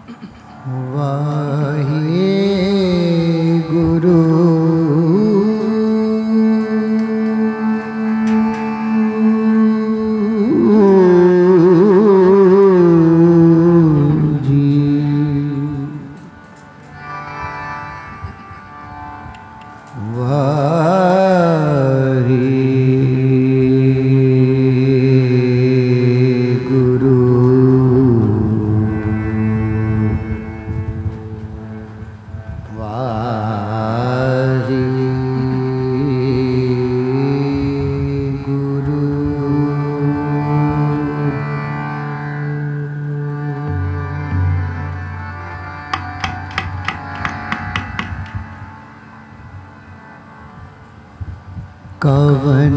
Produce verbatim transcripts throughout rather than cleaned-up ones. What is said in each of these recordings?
कवन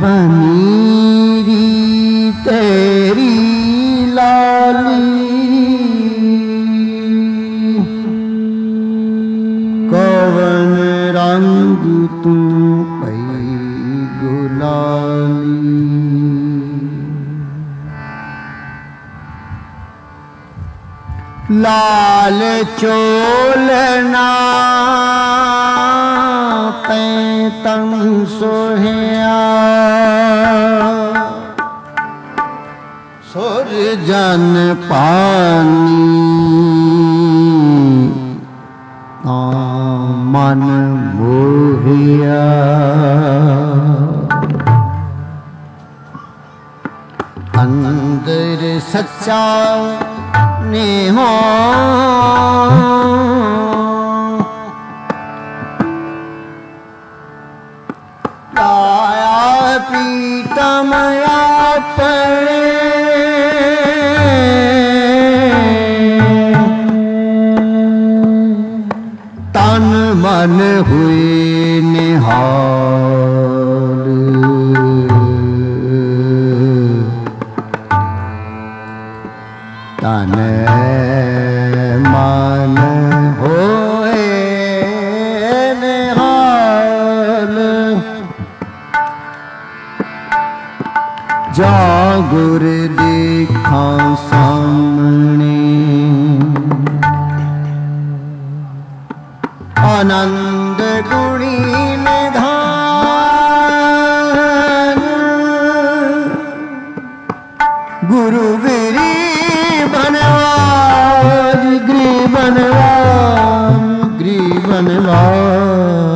बनीरी तेरी लाली, कवन रंग तू पई गुलाली। लाल चोलना तंग सोहिया, सुर जन पानी मन मोहिया। अंदर सच्चा नेहो प्रीतम अपने, तन मन हुए निहाल। तन मन होए निहाल। जागुर देखा सामने, आनंद गुणी निधान। गुरु गिरी बनवाज, गिरी बनवाज, गिरी बनवाज।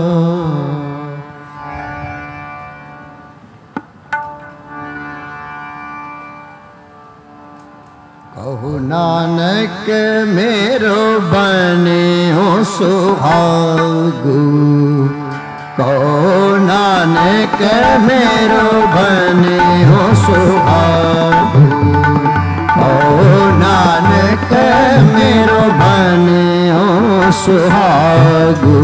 कहो नानक मेरो बने हो सुहागु, कहो नानक मेरो बने हो सुहागु। कहो नानक मेरो बने हो सुहागु।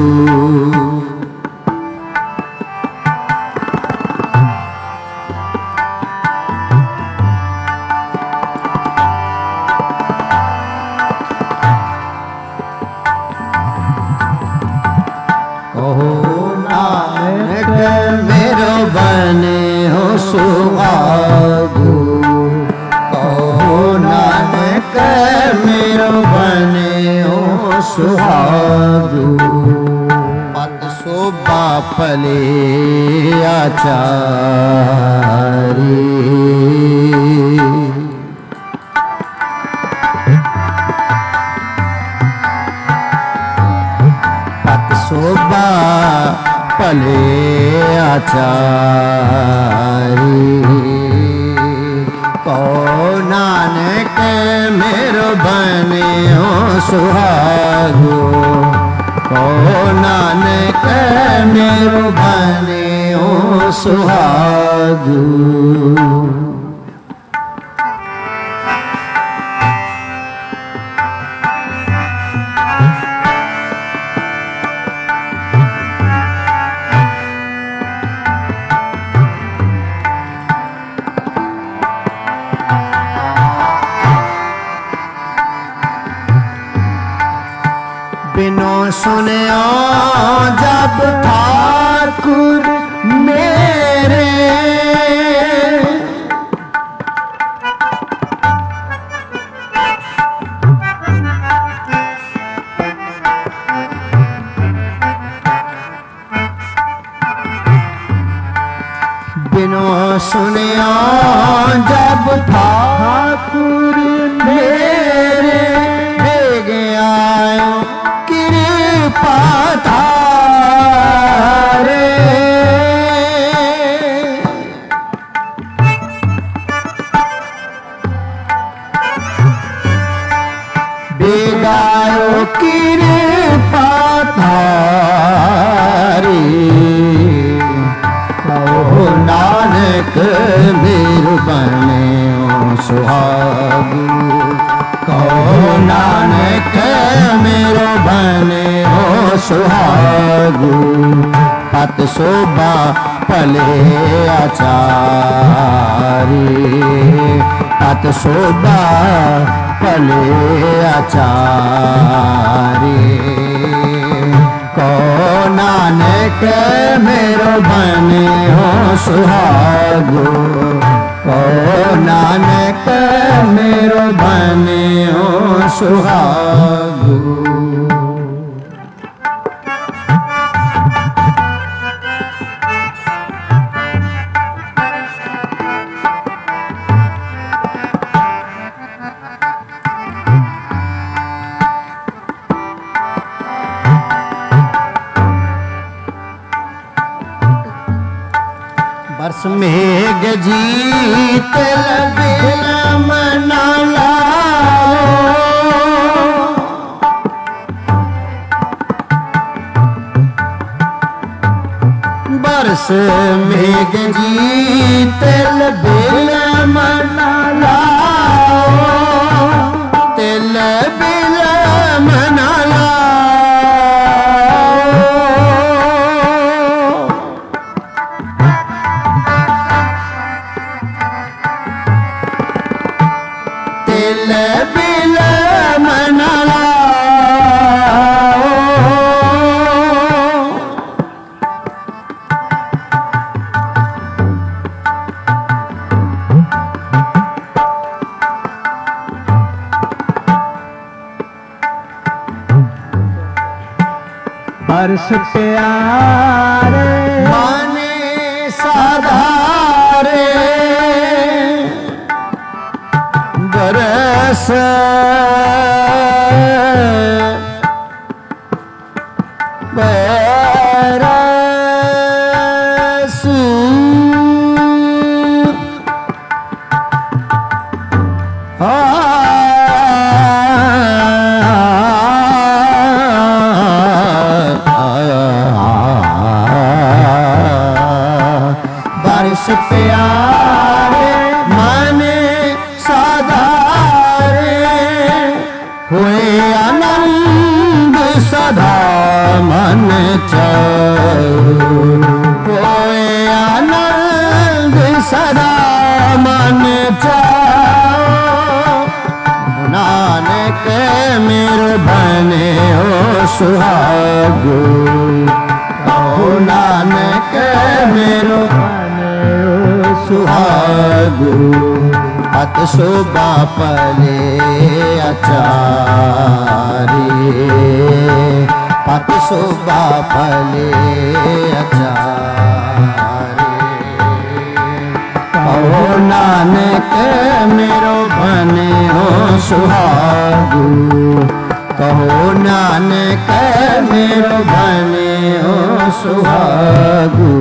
बने हो सुहागु, कहो नानक मेरो बने हो सुहागु। पद शोभा फले आचारी, पद शोभा फले आचारी। कहो नानक मेरो बने हो सुहागु, कहो नानक मेरो बने हो सुहागु। बिनो सुनियो जब ठाकुर मेरे, सुनियो जब ठाकुर मेरे भेग आयो कृपा थारे। बेगायो कृपा थारी कहो नानक मेरु बनियो सुहागु। कहो नानक मेरो बनियो सुहागु। पत शोभा पले आचारी पत शोभा पले आचारी। कहो नानक मेरो बनियो सुहागु। कहो नानक मेरो बनियो सुहागु। बरस मेघ जीत लबिल मना लाओ। बरस मेघ जीत लबिल मना लाओ। तिल बिल मना बिल मना लाओ। बरस प्यारे माने साधारे। बरस बरस बरस प्यारे माने हुए आनंद सदा मन चाओ। हुए आनंद सदा मन चाओ। नानक मेरो बनियो सुहागु। कहो नानक मेरो बनियो सुहागु। पत शोभा पले आचारी पत शोभा पले आचारी। कहो नानक मेरो बनियो सुहागु। कहो नानक मेरो बनियो सुहागु।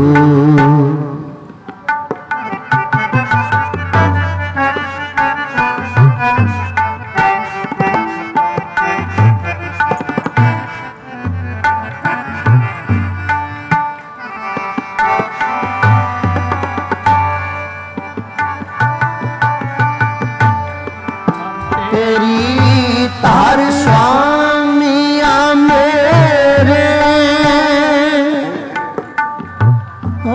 तेरी तार स्वामिया मेरे ओ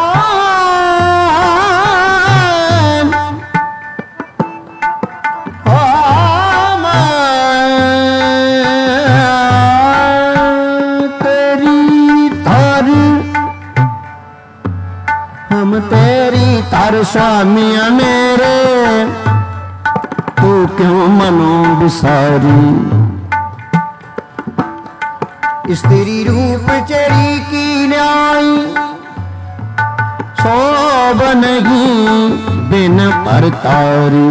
ओ तेरी तार हम तेरी तार स्वामिया मेरे। तू क्यों मनो बिसारी स्त्री रूप चरी की न्याय सो शोभ नहीं बिन परतारी।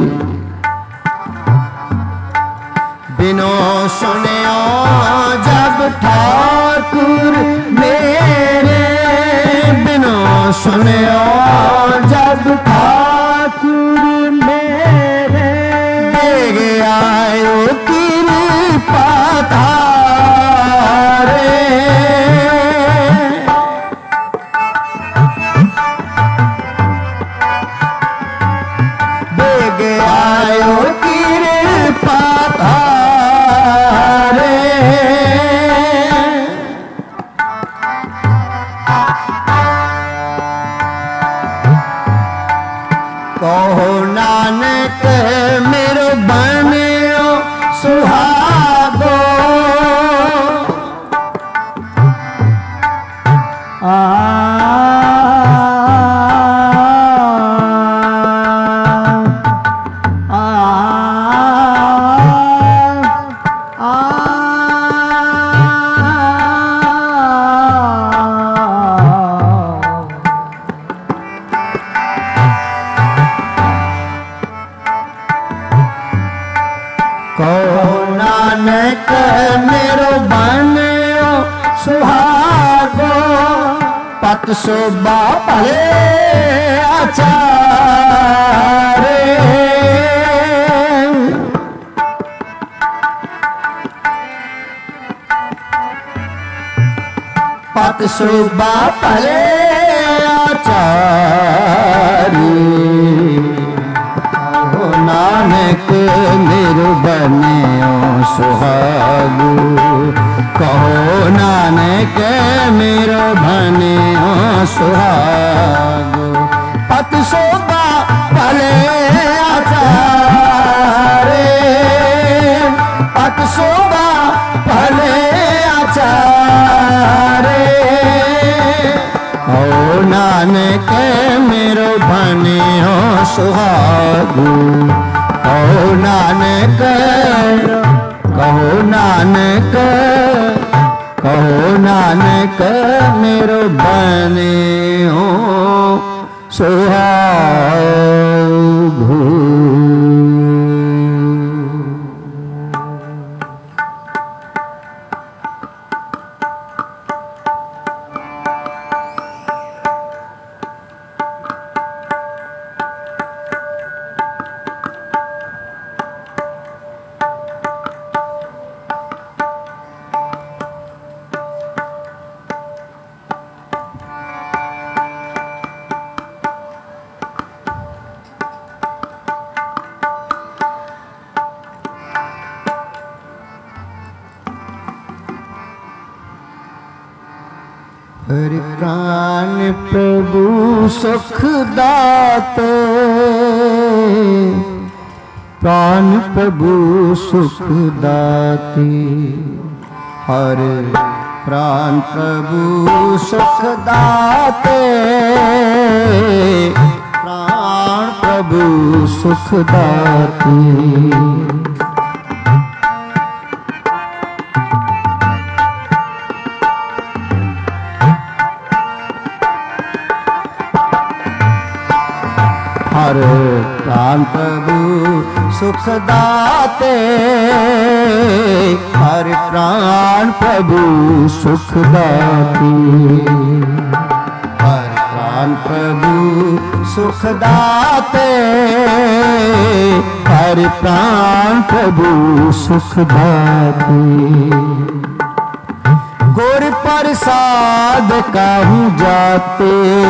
बिनो सुनियो जब ठाकुर मेरे, बिनो सुनियो जब ठाकुर मेरे, देग आयो कृपा धारे। देग आयो कृपा धारे। कहो नानक मेरो बनियो सुहागो। आ नानक मेरो बनियो सुहागो। पत शोभा भले आचारे। पत शोभा भले आचारी। नानक मेरो बनियो सुहागो। कहो नानक मेरो बनियो सुहागो। पत शोभा भले आचारे। पत शोभा भले आचारे। कहो नानक मेरो बनियो सुहागो। कहो नानक, कहो नानक, कहो नानक मेरो बनियो सुहागो। हरि प्राण प्रभु सुख दाते। प्राण प्रभु सुख दाते। हरि प्राण प्रभु सुख दाते। प्राण प्रभु सुख दाते। हर प्राण प्रभु सुख दाते। हर प्राण प्रभु सुख दाते। हर प्राण प्रभु सुख दाते। हर प्राण प्रभु सुख दाते। गुर प्रसाद कहूँ जाते।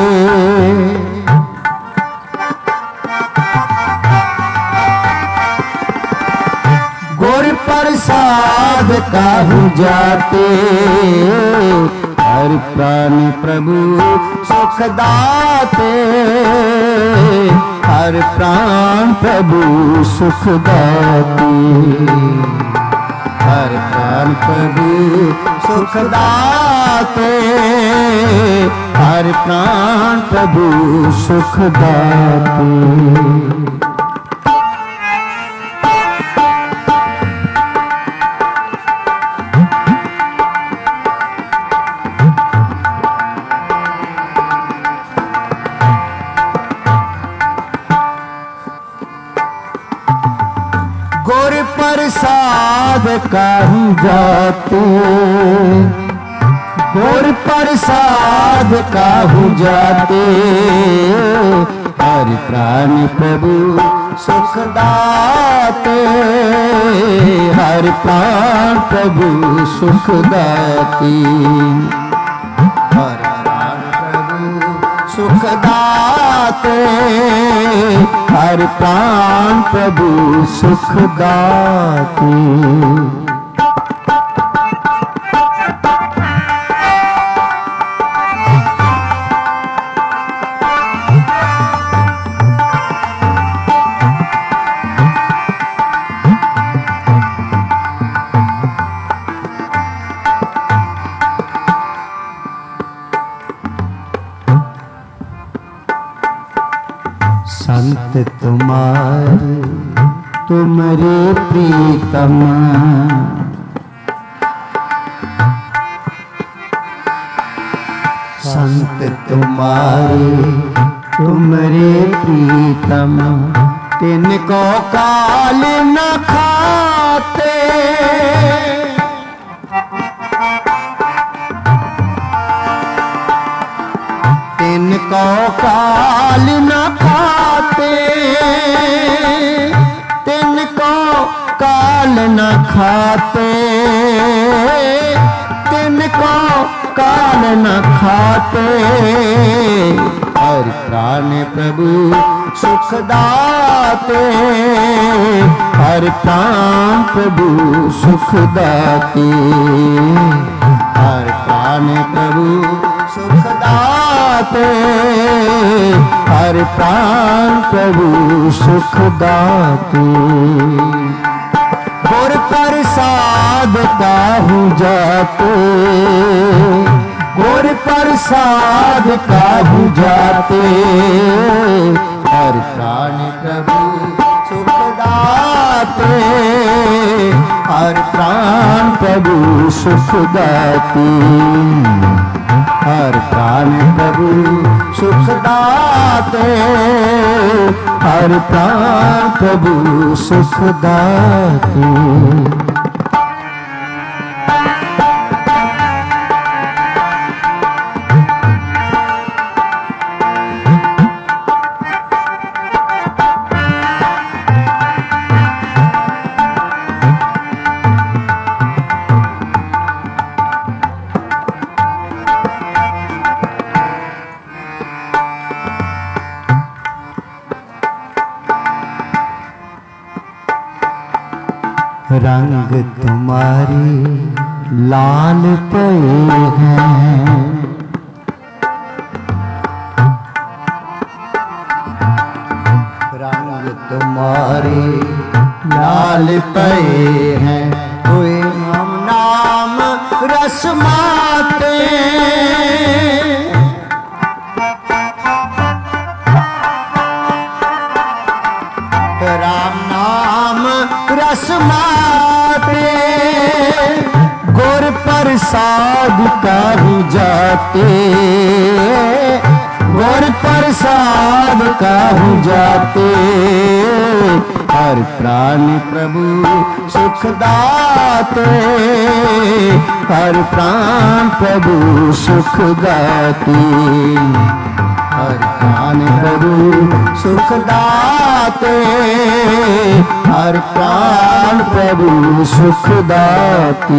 गुर प्रसाद कहूँ जाते। हर प्राण प्रभु सुख दाते। हर प्राण प्रभु सुख दाते। हर प्राण प्रभु सुख दाते। हर प्राण प्रभु सुख दाते। गुर प्रसाद काहू जाते, गुर प्रसाद काहू जाते, हरि प्राण प्रभु सुख दाते, हरि प्राण प्रभु सुख दाते, हरि प्राण प्रभु सुख दाते, हरि प्राण प्रभु सुख दाते। संत तुम्हारे तुमरे प्रीतम, संत तुम्हारे तुमरे प्रीतम, तिनको काल न खाते, तिनको काल न खाते, तिनको काल न खाते, तिनको काल न खाते, हरि प्राण प्रभु सुख दाते, हरि प्राण प्रभु सुख दाते, हरि प्राण प्रभु सुख दाते, हरि प्राण प्रभु सुख दाते। गुर प्रसाद काहू जाते, गुर प्रसाद काहू जाते, हरि प्राण प्रभु सुख दाते, हरि प्राण प्रभु सुख दाते, हरि प्राण प्रभु सुख दाते, हरि प्राण प्रभु सुख दाते। रंग तुम्हारे लाल पे हैं, रंग तुम्हारे लाल पे हैं, हुए हम नाम रस माते, राम नाम रस माते, गुर प्रसाद काहू जाते, गुर प्रसाद काहू जाते, हरि प्राण प्रभु सुख दाते, हरि प्राण प्रभु सुख दाते, हरि प्राण प्रभु सुख दाते, हरि प्राण प्रभु सुख दाते।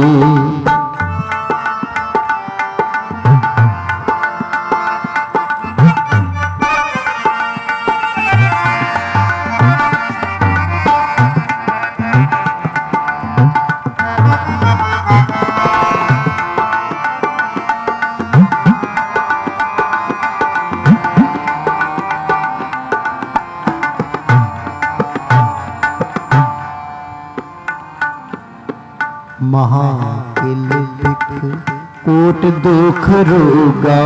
महाकिल बिख कोट दुख रोगा,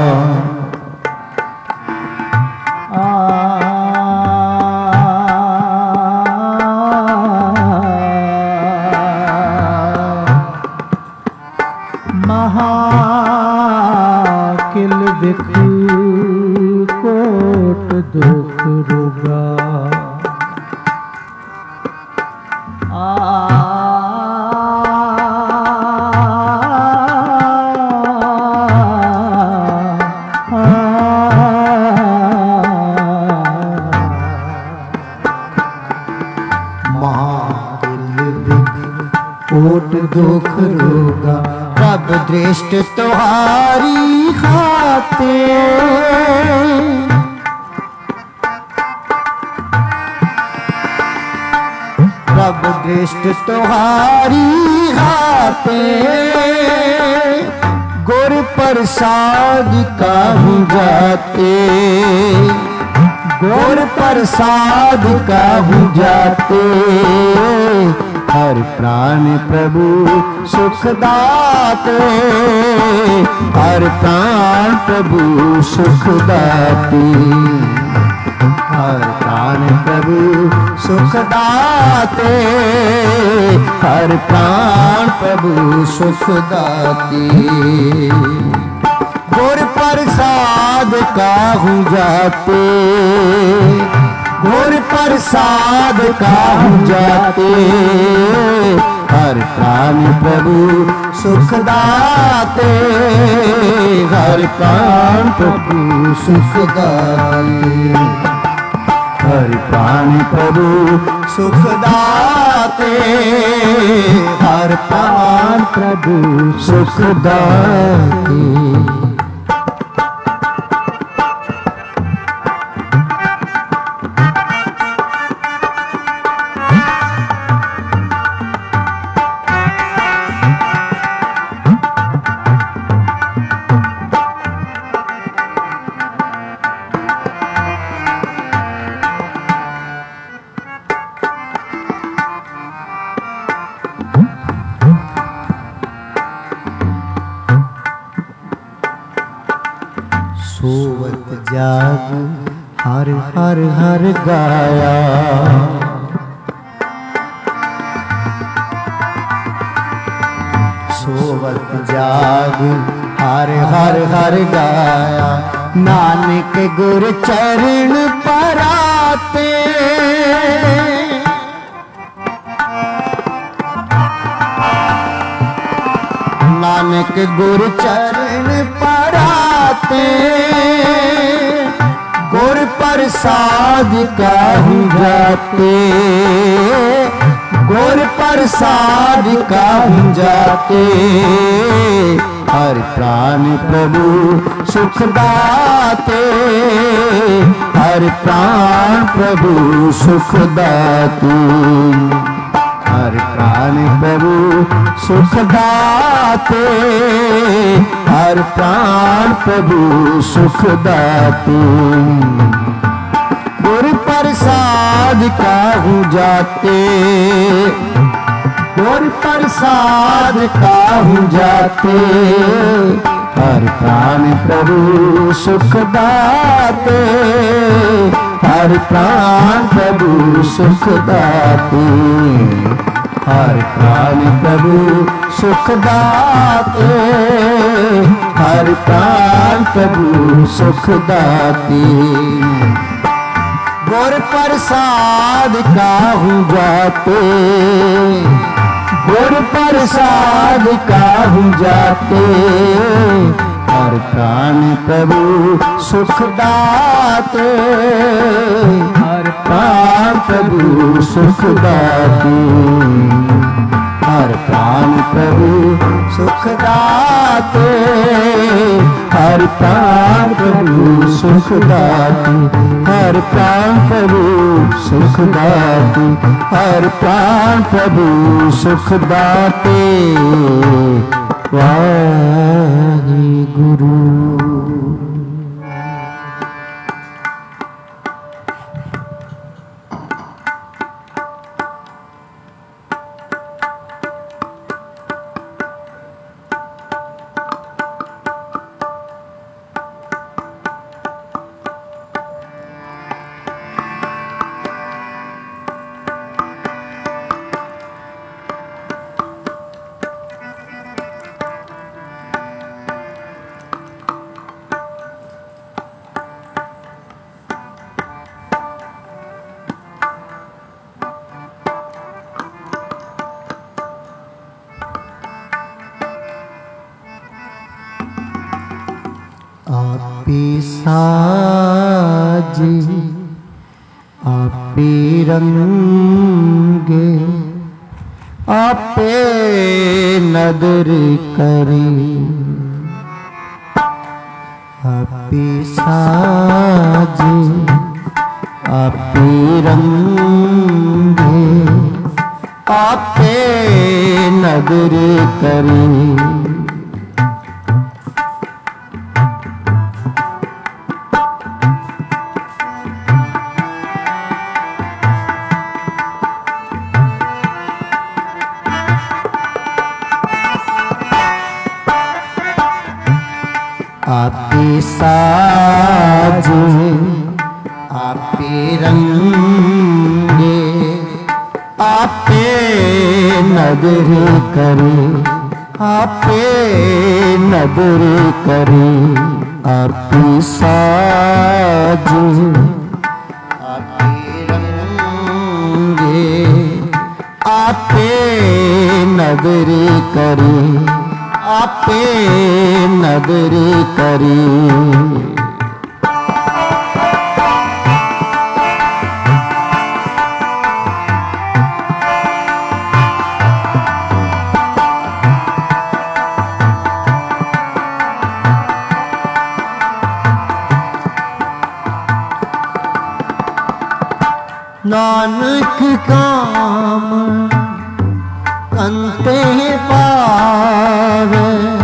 महाकिल बिख कोट दुख रोगा, कोट दुख रोगा प्रभ दृष्ट तुम्हारी खाते। प्रभ दृष्ट तुम्हारी खाते गुर प्रसाद काहू जाते। गुर प्रसाद काहू जाते हर प्राण प्रभु सुख दाते। हर प्राण प्रभु सुख दाते। हर प्राण प्रभु सुख दाते। हर प्राण प्रभु सुख दाते। गुर प्रसाद काहू जाते। गुर प्रसाद काहू जाते हर प्राण प्रभु सुख दाते। हर प्राण प्रभु सुख दाते। हर प्राण प्रभु सुख दाते। हर प्राण प्रभु सुख दाते। सोवत जाग हर हर हर गाया। सोवत जाग हर हर हर गाया नानक गुर चरण पराते। नानक गुर चरण पराते गुर प्रसाद काहू जाते। गुर प्रसाद काहू जाते हर प्राण प्रभु सुख दाते। हर प्राण प्रभु सुख दाते। हर प्राण प्रभु सुख दाते। हर प्राण प्रभु सुख दाते। गुर प्रसाद काहू जाते। गुर प्रसाद काहू जाते हर प्राण प्रभु सुख दाते। हर प्राण प्रभु सुख दाते। हर प्राण प्रभु सुख दाते। हर प्राण प्रभु सुख दाते। गुर प्रसाद काहू जाते। गुर प्रसाद काहू जाते हर प्राण प्रभु सुख दाते। हर प्राण प्रभु सुख दाते। हर प्राण प्रभु सुख दाते। हर प्राण प्रभु सुख दाते। हर प्राण प्रभु सुख दाते। हर प्राण प्रभु सुख दाते। वाहे गुरु। आपे साजे आपे रंगे आपे नदर करे आपे साजे आपे रंगे आपे नदर करे आपे साजे आपे रंगे आपे नदर करे आपे नदर करे आपे साजे आपे रंगे आपे नदर करे आपे नदर करे नानक काम कंते पावे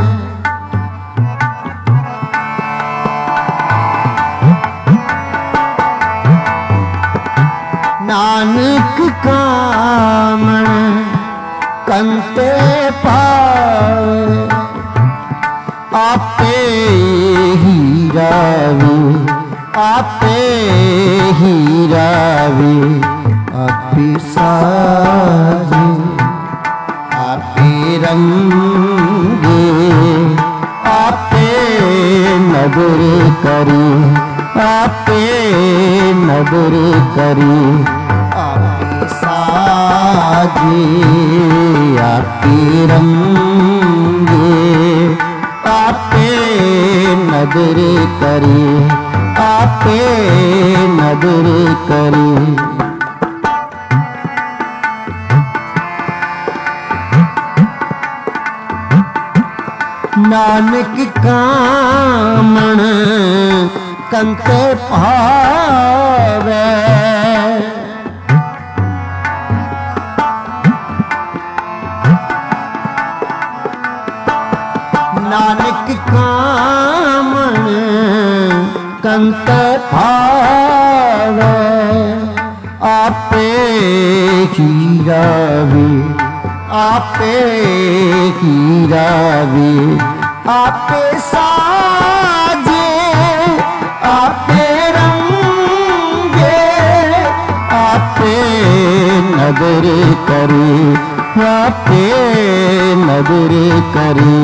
नानक काम कंते पावे आपे हीरावे आपे हीरावे आपे साजे आपे रंगे आपे नदर करे आपे नदर करे आपे साजे आपे रंगे आपे नदर करे आपे नदर करे नानक कामण कंते पावे नानक कामण कंते पावे आपे हीरावे आपे हीरावे आपे साजे आपे रंगे आपे नदर करे आपे नदर करे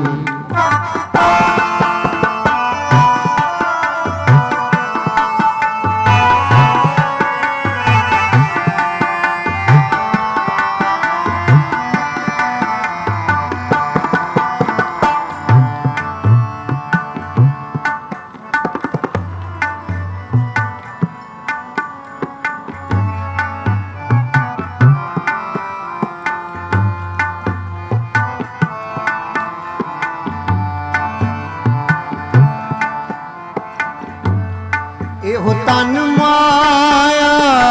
तन माया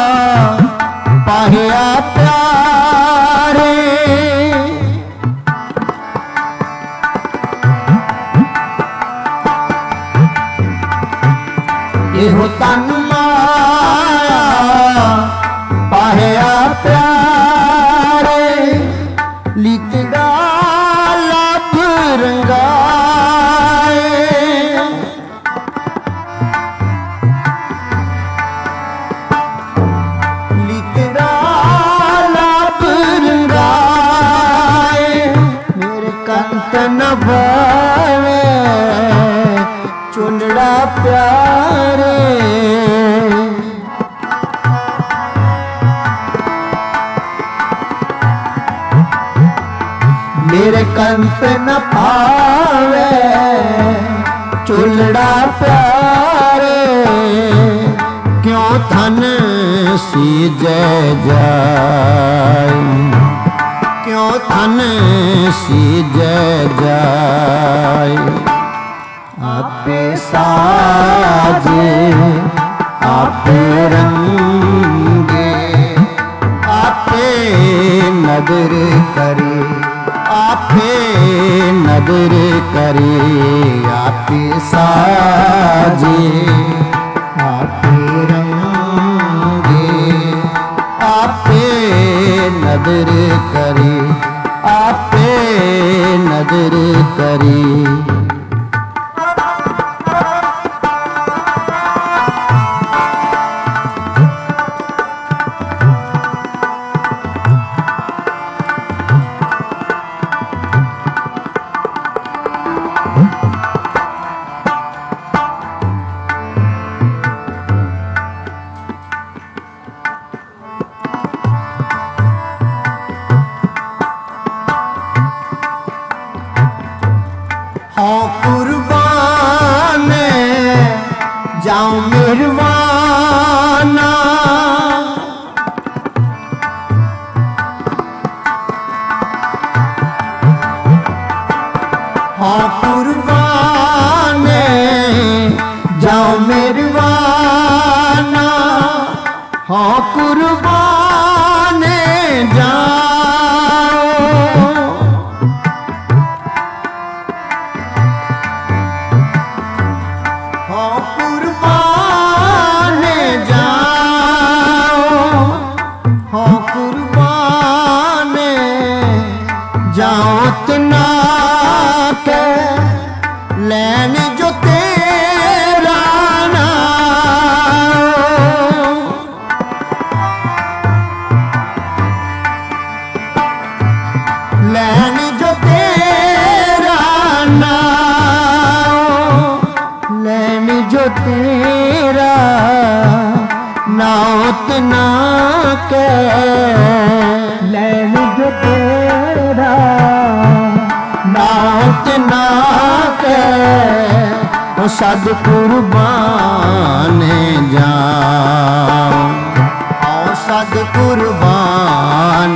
पाहिया प्यारे एहो तन माया पाहिया प्यारे लिखदा लब रंगाए नभावे चुंडड़ा प्यारे मेरे कंत न पावे चुलड़ा प्यारे क्यों थन सीजे जाए, क्यों थन सीजे जाए। आपे साजे आपे रंगे आपे नदर करे, आपे नदर करे। आपे साजे आपे रंगे आपे नदर करे, आपे नदर करे। हाँ कुर्बान जाऊं मिरवाना, हाँ कुर्बान जाऊं मिरवाना, हाँ कुर्बान जाऊं। जातना के लैन जो तेरा नाम, लैन जो तेरा नाम, लैन जो तेरा नाउतना के, लैन जो तेरा नात ना के ओ सद कुर्बान जाऊं, ओ सद कुर्बान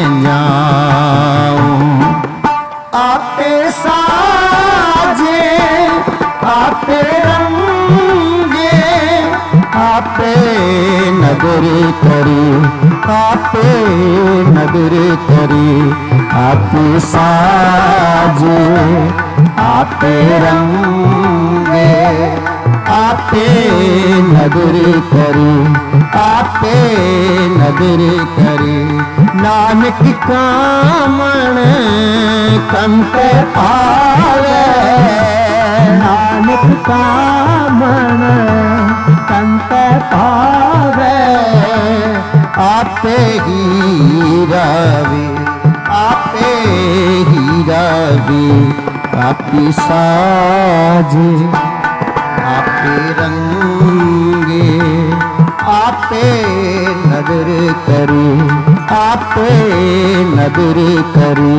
जाऊं। आपे साजे आपे रंगे आपे नगर करी, आपे नगर करी। आपे साजे आपे रंगे आपे नगर करी, आपे नगर करी। नानक कामण कंत पावे, नानक कामण कंत पावे। आपे ही रवि आपे ही रवि, आपी साजे आपे रंगे आपे नदर करे, आपे नदर करे।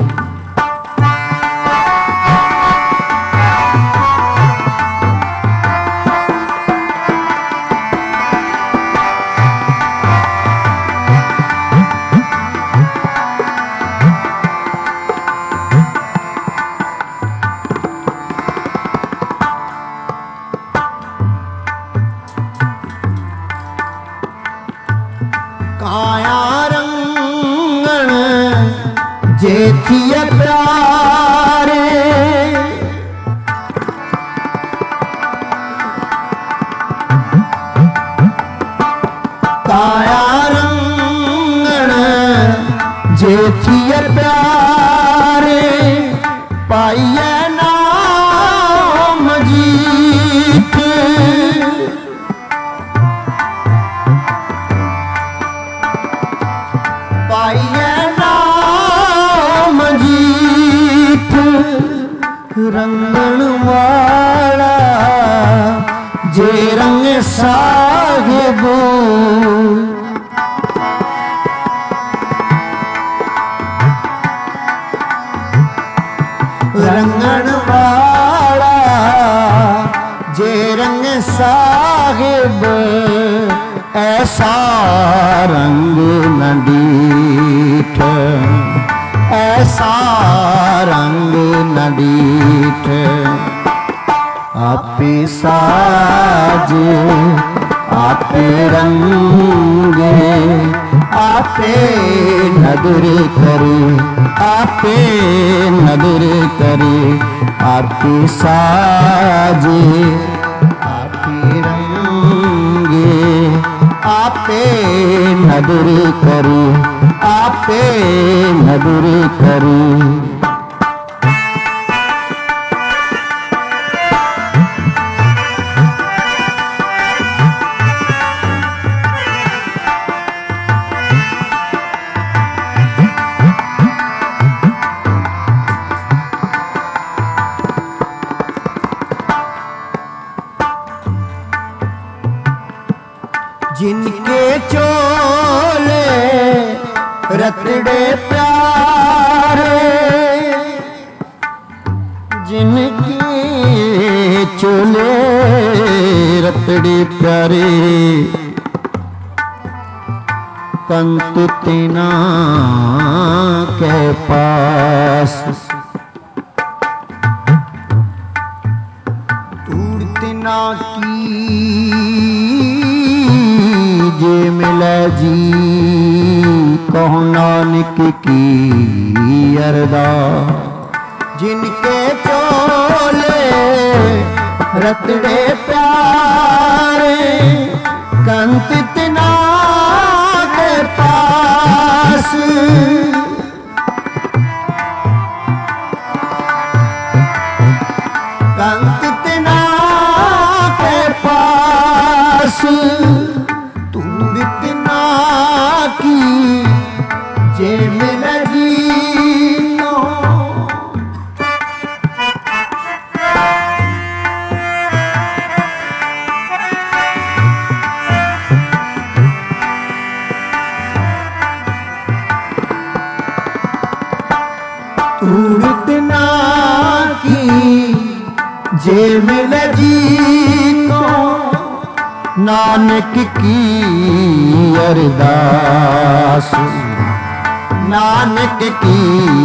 काया रंगण जेठिया प्यारे, काया रंगण जेठिया प्यारे। पाइए नाम जीत पाइए नाम जीत, रंगण वाला जे रंग साहिब। रंगण वाला साहिब ऐसा रंग न दीठ, ऐसा रंग न दीठ। आपे साजे आपे रंगे, आपे नदर करे, आपे नदर करे। आपे साजे आपे रंगे, आपे नदर करे, आपे नदर करे। जिनके चोले रतड़े प्यारे, जिनके चोले रतड़े प्यारे। कंत तिना के पास तूड़ तिना की जे मिले जी। कहो नानक की अरदा, जिनके चोले रतड़े प्यारे। कंत तिना के पास कंत तिना के पास। तूड़ तिना की जे मिले जी नो। तूड़ तिना की जे मिले जी नो। नानक की अरदास, नानक की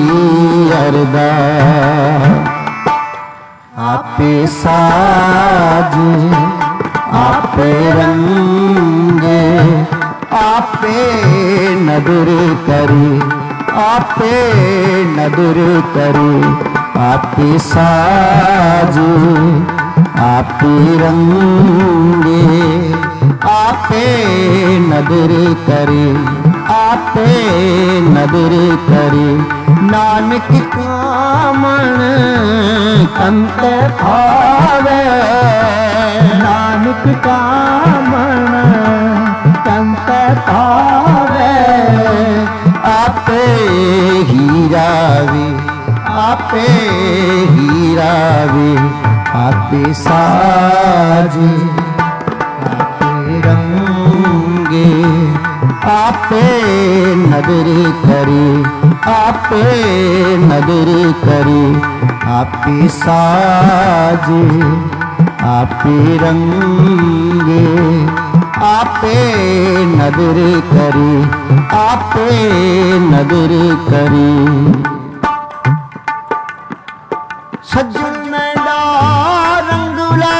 अरदास। आपे साजे आपे रंगे, आपे नदर करे, आपे नदर करे। आपे साजे आपे रंगे, आपे नदर करे, आपे नदर करे। नानक का मन कंत भावे, नानक का मन कंत भावे। आपे हीरावे, आपे हीरावे। आपे साजे आपे रंगे, आपे नदर करे, आपे नदर करे। आपे साजे आपे रंगे, आपे नदर करे, आपे नदर करे। सज्जन मैंडा रंगला,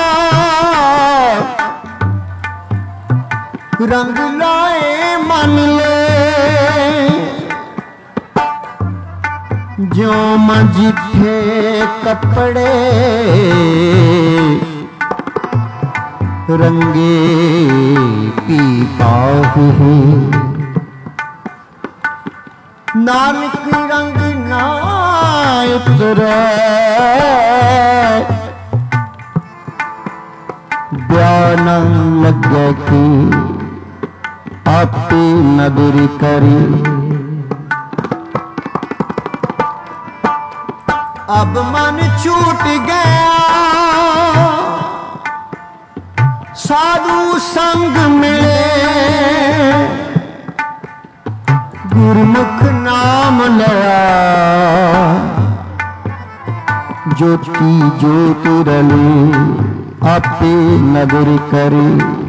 रंग लाए मन ले। जो मजिठे कपड़े रंगे पी पाहु। नानक रंग ना उतरे, ब्याह न लगे की आपे नदर करे। अब मन छूट गया साधु संग मिले। गुरमुख नाम लिया ज्योति ज्योत रले। आपे नदर करे।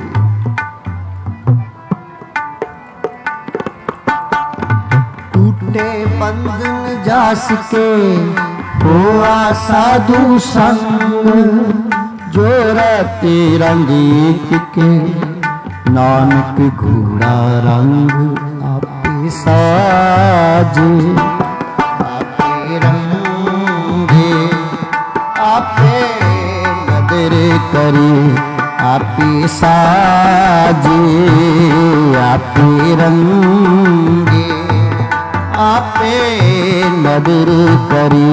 टूटे बंधन जास के हुआ साधु संग, जो रहते रंग एक के नानक घोड़ा रंग आपे साजे। आपे रंगे आपे नदर करे, आपे साजे आपे रंगे आपे नदर करे।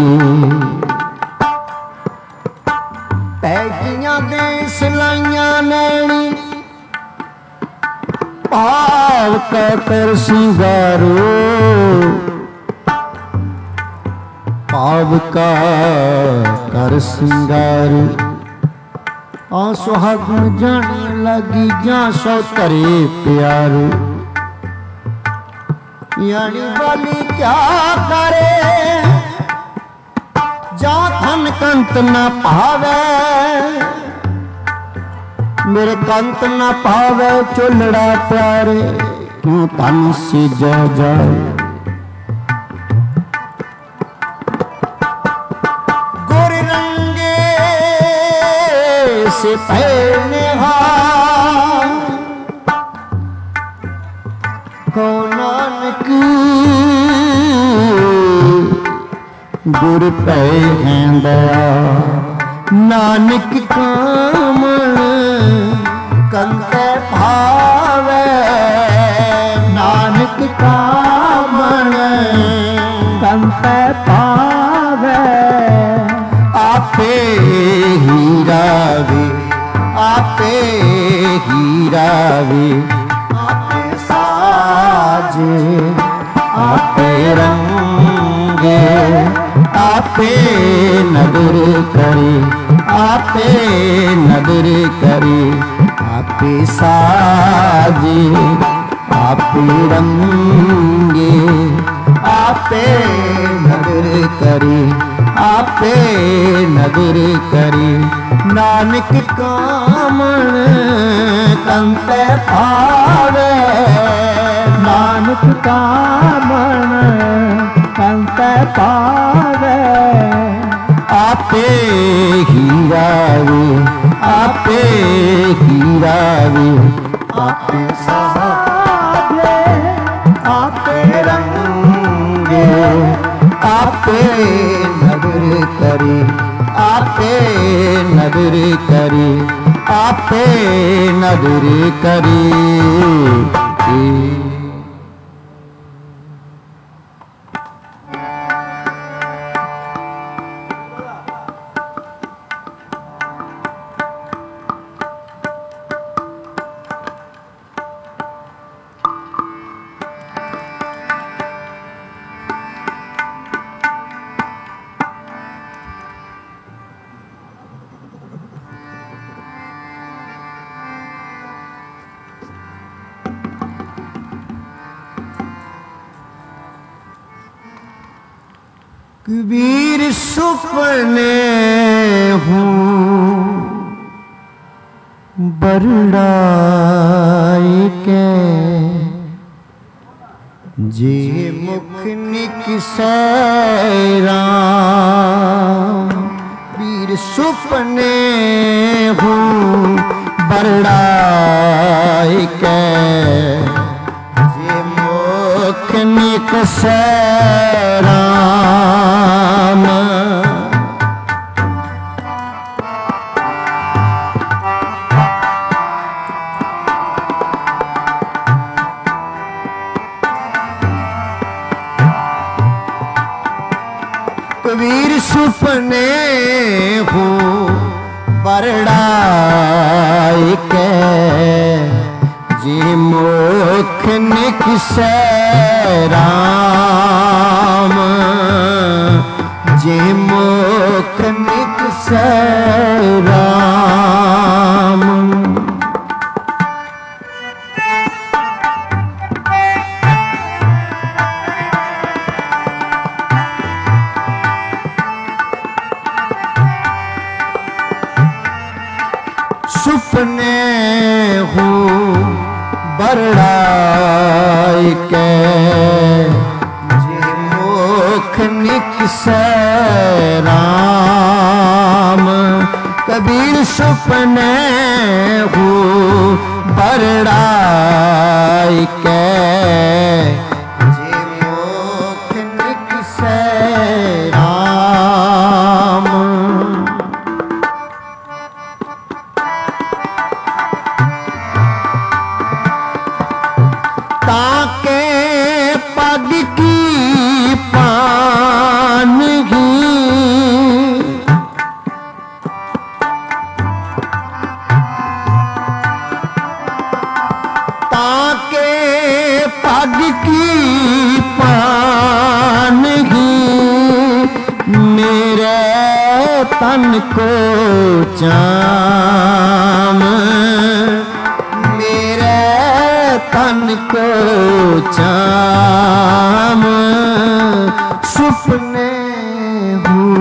पैगियां दे सिलाइयां नैनी भाव का कर सिंगारो, भाव का कर सिंगारो। आ सुहागन जाने लगी जा सौ करे प्यारो। यानी वाली क्या करे जा धन कंत न पावे, मेरे कंत न पावे चुलड़ा प्यारे, क्यों धन से जा जाए। गोर रंगे से पहने को नानक गुर पे हैं दया। नानक कामण कंते भावे, नानक कामण कंते भावे। आपे हीरा वे आपे हीरा वे आपे साजे आपे रंगे आपे नदर करे। आपे नदर करे आपे साजे आपे रंगे आपे नदर करे आपे नदर करे। नानक कामण कंते भावे, नानक कामण कंते भावे। आपे हीरा वे आपे हीरा वे आपे साजे आपे रंगे आपे नदर करे आपे नदर करे आपे नदर करे। कबीर सुपने हूँ बरड़ाई के, जे मुख निकसे राम। वीर सुपने हूँ बरड़ाई के, जे मुख निकसे राम। कबीर सुपने हूँ बरड़ाई के, जे मुख निकसे राम। जे मुख निकसे राम। सुपने हूँ बरड़ाई के जे मोख निकसे राम। कबीर सुपने हूँ बरड़ाई के जे मोख निकसे राम। ताके पग की पान ही ताके पग की पान ही मेरे तन को चाम। मेरे तन को चाम सुपने हूँ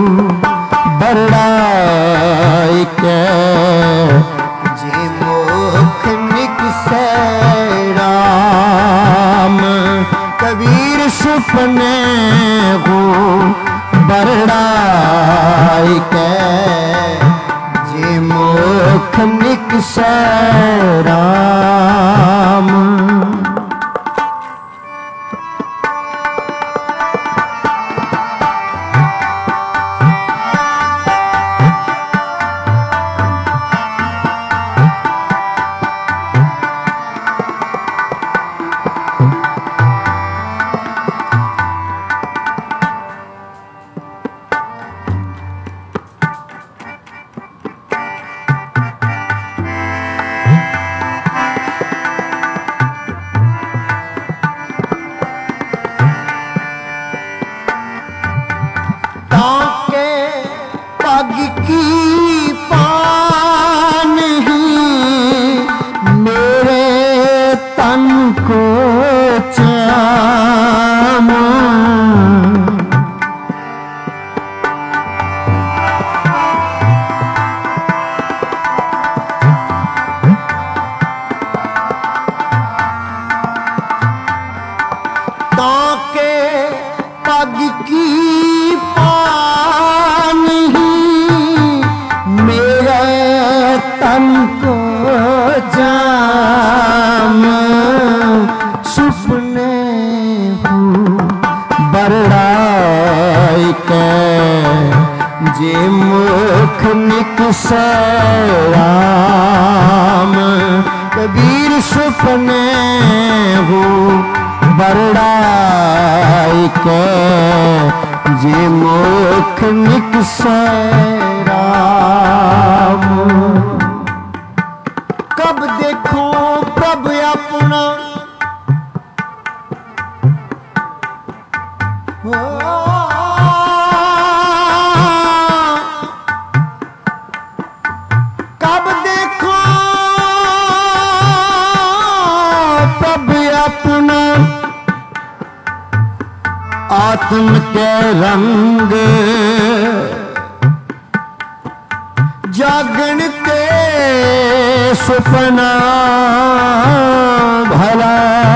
बरड़ाई के जे मोख निकसे राम। कबीर सुपने हूँ बरड़ाई के जे मोख निकसे राम। ताके पग की पान ही मेरे तन को चाम। ताके पग की पान ही मेरे तन को जाम। सुपने हूँ बरड़ाई के जे मुख निकसे राम। कबीर सुपने हूँ बरड़ाई के जे मुख निकसे राम। कब देखो प्रभु अपना हो, कब देखो प्रभु अपना आत्म के रंग जागन के सुपना भला।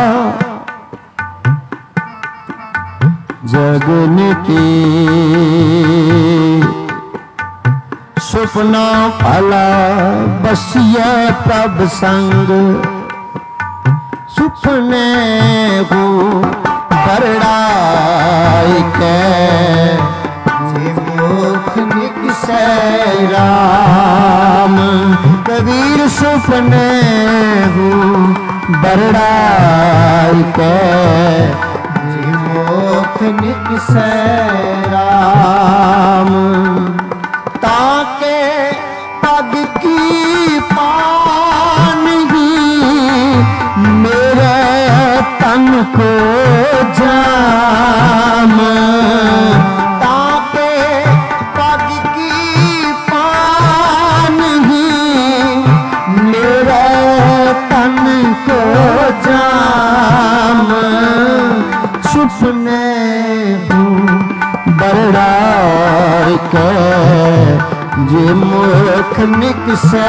जगन की सुपना भला बसिया प्रभ संग। सुपने हूँ बरड़ाई के जे मोख निकसे राम। कबीर सुपने हूँ बरड़ाई के जे मोख निकसे राम। ताके पग की पान ही मेरे तन को जाम। ताके पग की पान ही मेरे तन को जाम। सुपने हूँ बरड़ाई के जे मुख निकसै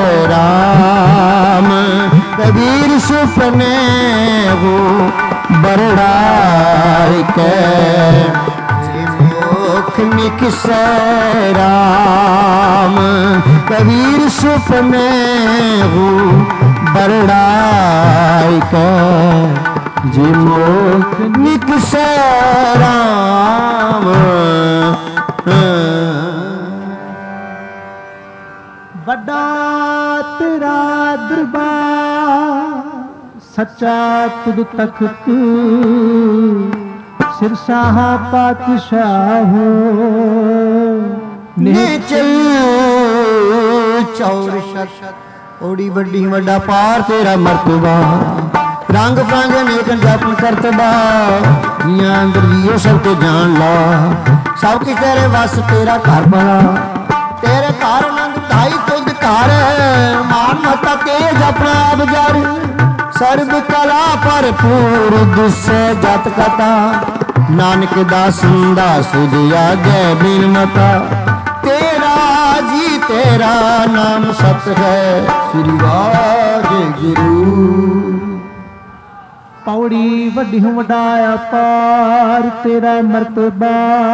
राम कबीर सुपने हो बरड़ाई के जे मुख निकसै राम कबीर सुपने हो बरड़ाई के जे मुख निकसै राम। बड़ा तेरा दरबार सच्चा तुद तख्त सिरशाह पातशाह निचल चौर शत ओड़ी बड़ी वड्डा पार तेरा मर्तबा रंग प्रांग नेक जपन करतबा जियां अंदर जियो सब तो जान ला सब की तेरे वस तेरा घर बना तेरे घर नंद ढाई तुद घर मान मता तेज अपना आप जार सर्व कला भरपूर दुस्से जत कथा नानक दासन दास आगे बिन मता तेरा जी तेरा नाम सत है श्री वाहिगुरु। पौड़ी वड्डी वडाया पार तेरा मर्तबा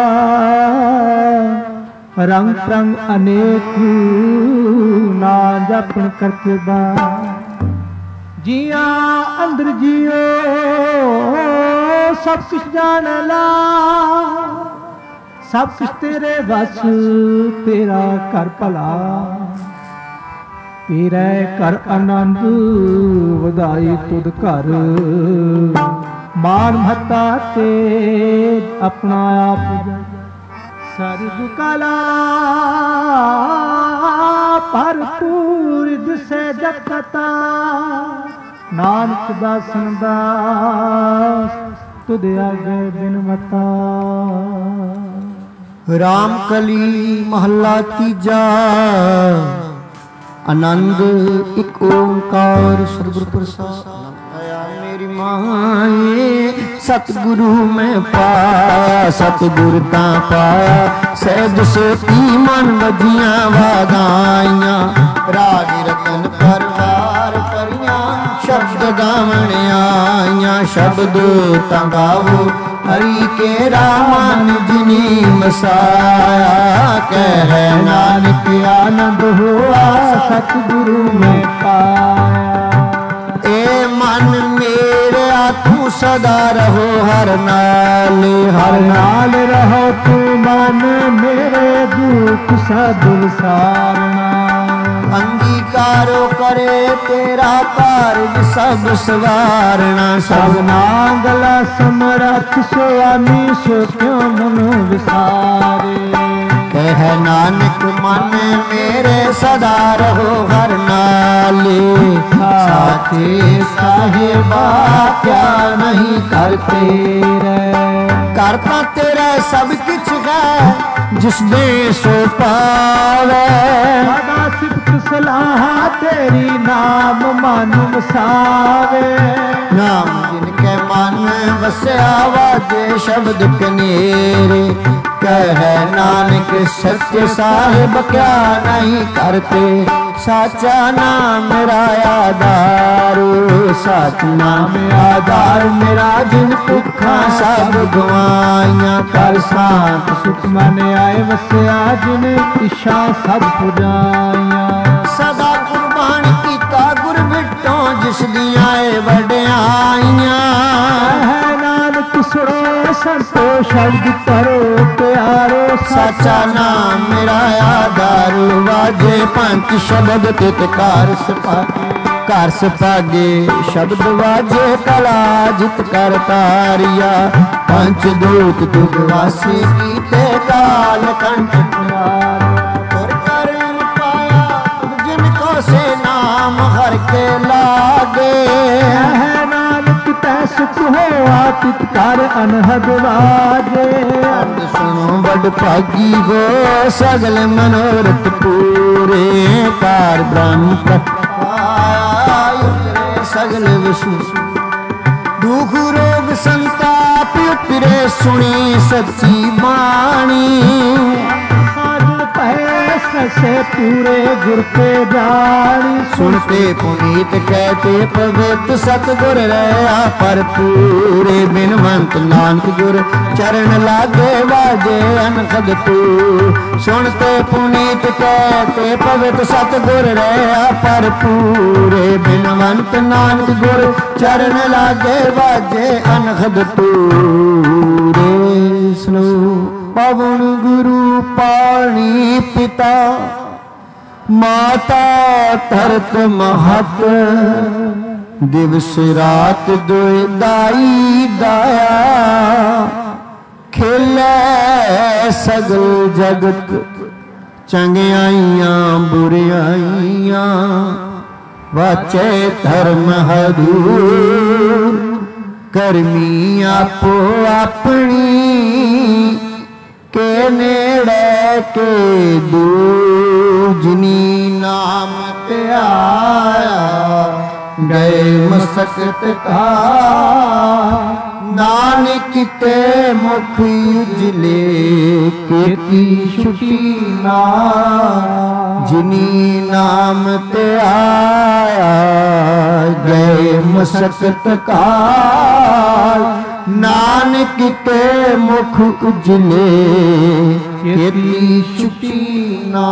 रंग प्रंग अनेक ना जपन करके बा जिया अंदर जियो सब कुछ जान ला सब कुछ तेरे बस तेरा कर भला तेरे कर आनंद वधाई तुद घर मान महता ते अपना आप सर्व कला भरपूर दिसे जगता नानक दासन दास तुद आगे बिन मता। राम कली महला तीजा आनंद एक ओंकार सतगुरु प्रसाद आया मेरी माए सतगुरु में पाया सतगुरु ता पाया सहज सोती मन वजिया वादाइया राज रतन परवार परिया शब्द गावण आइया शब्द ता गावो हरि के रामन जिनी मसाया कह नानक आनंद हुआ सतगुरु में पाया। ए मन मेरे तू सदा रहो हर नाल हर नाल रहो तू मन मेरे दुख सब विसारना अंगीकारो करे तेरा कार्य सब सवारना सब नागला समरथ स्वामी सो क्यों मन विसारे कह नानक मन मेरे सदा रहो हर नाले साथे साहिबा क्या नहीं करते रे करता तेरा सब कुछ है जिसने सो पावे सदा सिफत सलाह तेरी नाम मन वसावे नाम जिनके मन वसया वाजे शब्द कनेरे कह नानक सत्य साहिब क्या नहीं करते साचा नाम मेरा आधार सच नाम आधार मेरा जिन भुखा सब गवाइया कर साथ सुख मन आए वसया जिन इच्छा सब पुजाइया सदा कुर्बान कीता गुर बिटों जिस दियां वड्याइया नानक सुनो संतो शब्द करो प्यारो साचा नाम मेरा आधार वाजे पंच शब्द तितकार सपागे घर सपागे शब्द वाजे कला जित कर तारिया पंच दूत तुग वासी कीते काल कंठ जिनको से नाम हर के लागे नानक सुख हो आतित कर अनहद वाजे सुनो बड़ भागी हो सगल मनोरथ पूरे कार ब्रह्म सगल विष्णु दुख रोग संताप उतरे सुनी सच्ची बाणी साजन पै से पूरे गुर के जानी। सुनते पुनीत कहते पवित्र सतगुर रहा पर पूरे बिनवंत नानक गुर चरण लागे वाजे अनखद तूर। सुनते पुनीत कहते पवित्र सतगुर रहा पर पूरे बिनवंत नानक गुर चरण लागे वाजे अनखद तूर। सुनो पवन गुरु पानी पिता माता धरत महत दिवस रात दुई दाई दाया। खेले सगल जगत चंगियाइयां बुरियाइयां वाचे धर्म हदूर। करमी आपो अपनी के नेड़े के दूर। जिनी नाम ते आया गए मसकत का नानक ते मुख उजले केती छुटी ना। जिनी नाम ते आया गए मसकत का नानक ते मुख उजले केती छुटी ना।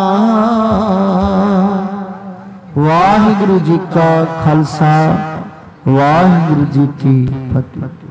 वाहिगुरु जी का खालसा वाहिगुरु जी की फतेह।